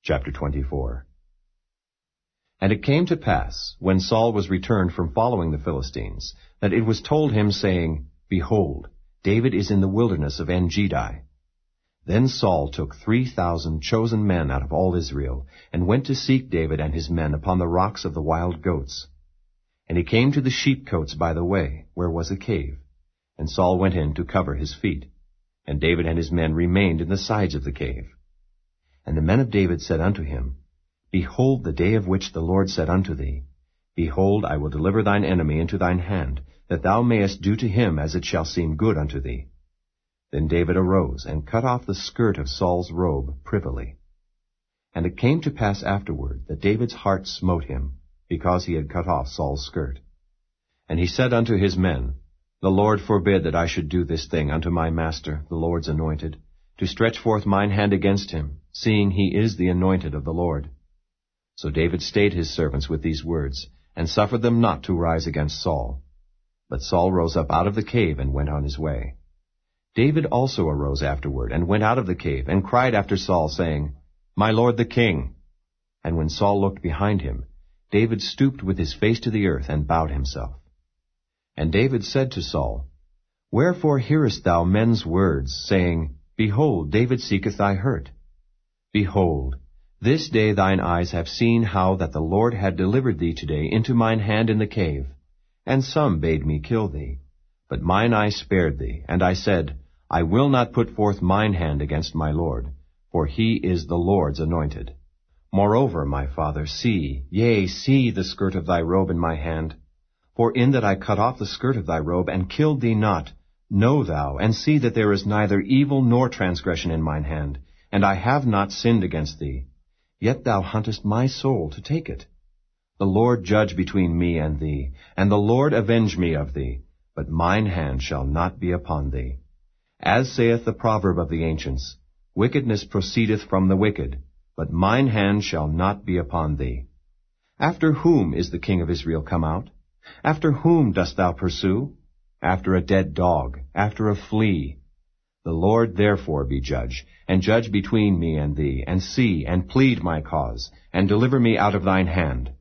Chapter 24. And it came to pass, when Saul was returned from following the Philistines, that it was told him, saying, Behold, David is in the wilderness of En-gedi. Then Saul took 3,000 chosen men out of all Israel, and went to seek David and his men upon the rocks of the wild goats. And he came to the sheepcotes by the way, where was a cave. And Saul went in to cover his feet. And David and his men remained in the sides of the cave. And the men of David said unto him, Behold the day of which the Lord said unto thee, Behold, I will deliver thine enemy into thine hand, that thou mayest do to him as it shall seem good unto thee. Then David arose, and cut off the skirt of Saul's robe privily. And it came to pass afterward, that David's heart smote him, because he had cut off Saul's skirt. And he said unto his men, The Lord forbid that I should do this thing unto my master, the Lord's anointed, to stretch forth mine hand against him, seeing he is the anointed of the Lord. So David stayed his servants with these words, and suffered them not to rise against Saul. But Saul rose up out of the cave, and went on his way. David also arose afterward, and went out of the cave, and cried after Saul, saying, My lord the king. And when Saul looked behind him, David stooped with his face to the earth, and bowed himself. And David said to Saul, Wherefore hearest thou men's words, saying, Behold, David seeketh thy hurt? Behold, this day thine eyes have seen how that the Lord had delivered thee today into mine hand in the cave. And some bade me kill thee. But mine eye spared thee, and I said, I will not put forth mine hand against my Lord, for he is the Lord's anointed. Moreover, my father, see, yea, see the skirt of thy robe in my hand. For in that I cut off the skirt of thy robe, and killed thee not, know thou, and see that there is neither evil nor transgression in mine hand, and I have not sinned against thee. Yet thou huntest my soul to take it. The Lord judge between me and thee, and the Lord avenge me of thee, but mine hand shall not be upon thee. As saith the proverb of the ancients, Wickedness proceedeth from the wicked, but mine hand shall not be upon thee. After whom is the king of Israel come out? After whom dost thou pursue? After a dead dog, after a flea. The Lord therefore be judge, and judge between me and thee, and see, and plead my cause, and deliver me out of thine hand.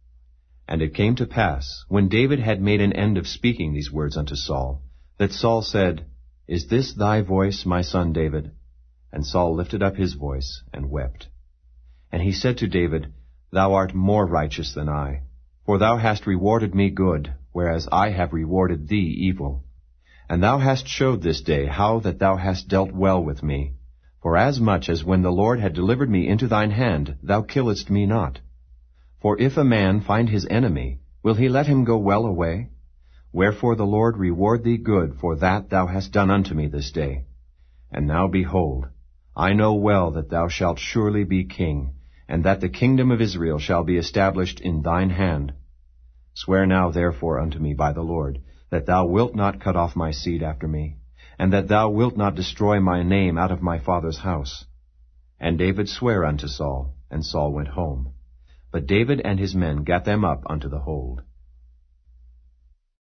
And it came to pass, when David had made an end of speaking these words unto Saul, that Saul said, Is this thy voice, my son David? And Saul lifted up his voice, and wept. And he said to David, Thou art more righteous than I, for thou hast rewarded me good, whereas I have rewarded thee evil. And thou hast showed this day how that thou hast dealt well with me. For as much as when the Lord had delivered me into thine hand, thou killedst me not. For if a man find his enemy, will he let him go well away? Wherefore the Lord reward thee good for that thou hast done unto me this day. And now behold, I know well that thou shalt surely be king, and that the kingdom of Israel shall be established in thine hand. Swear now therefore unto me by the Lord, that thou wilt not cut off my seed after me, and that thou wilt not destroy my name out of my father's house. And David sware unto Saul, and Saul went home. But David and his men gat them up unto the hold.